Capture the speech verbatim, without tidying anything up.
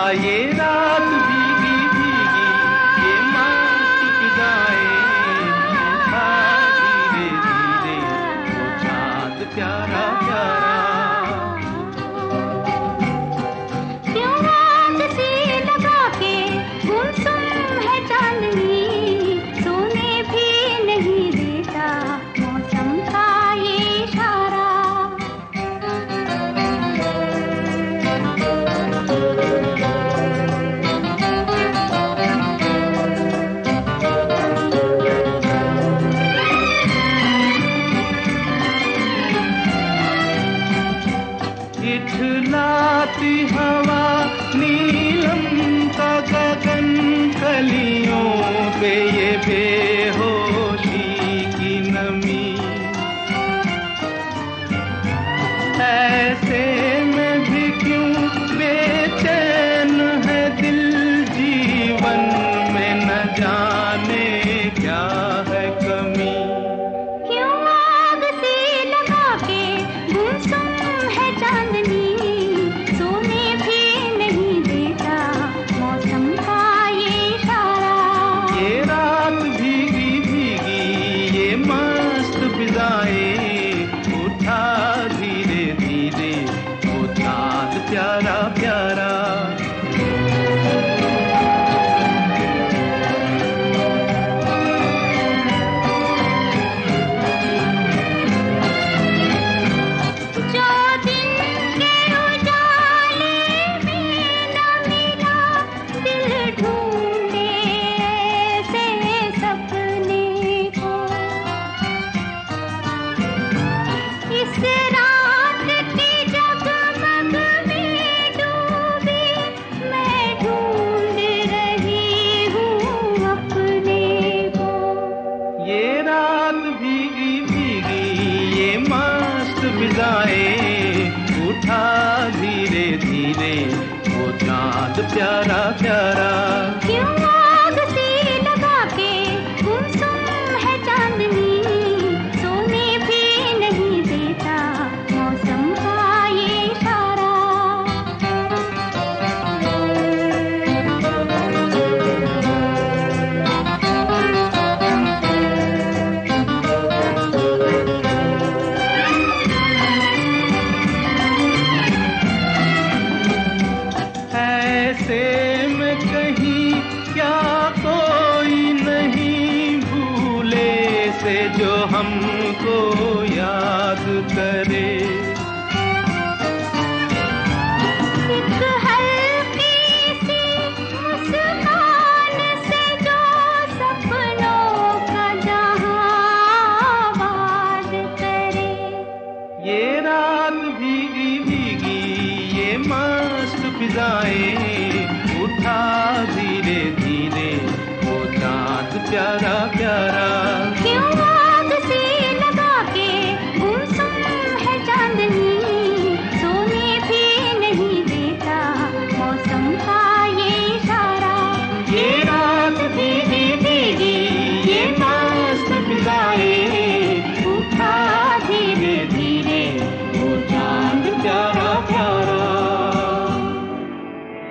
ये रात भीगी भीगी ये मस्त फिजाएं, उठा धीरे धीरे वो चाँद प्यारा प्यारा। क्यों आग सी लगा के गुमसुम है चांदनी, सोने भी नहीं देता मौसम का ये इशारा। इठलाती हवा नीलम का गगन, कलियों पे ये बेहोशी की नमी। ऐसे में भी क्यों बेचैन है दिल, जीवन में न जाने क्या है कमी। क्यों आग सी लगा के गुमसुम है चांदनी, सोने भी नहीं देता मौसम का ये इशारा। ये रात भीगी भीगी ये मस्त फिजाएं, उठा धीरे धीरे वो चाँद प्यारा प्यारा। जो दिन के उजाले में न मिला, दिल ढूंढे ऐसे सपने को। इस रात की जगमग में डूबी मैं ढूंढ रही हूँ अपने को। ये रात भीगी भीगी ये मस्त फिजाएं, उठा धीरे धीरे वो चाँद प्यारा प्यारा। क्यों आग सी लगा के गुमसुम है चांदनी, सोने भी नहीं देता मौसम का ये इशारा। ऐसे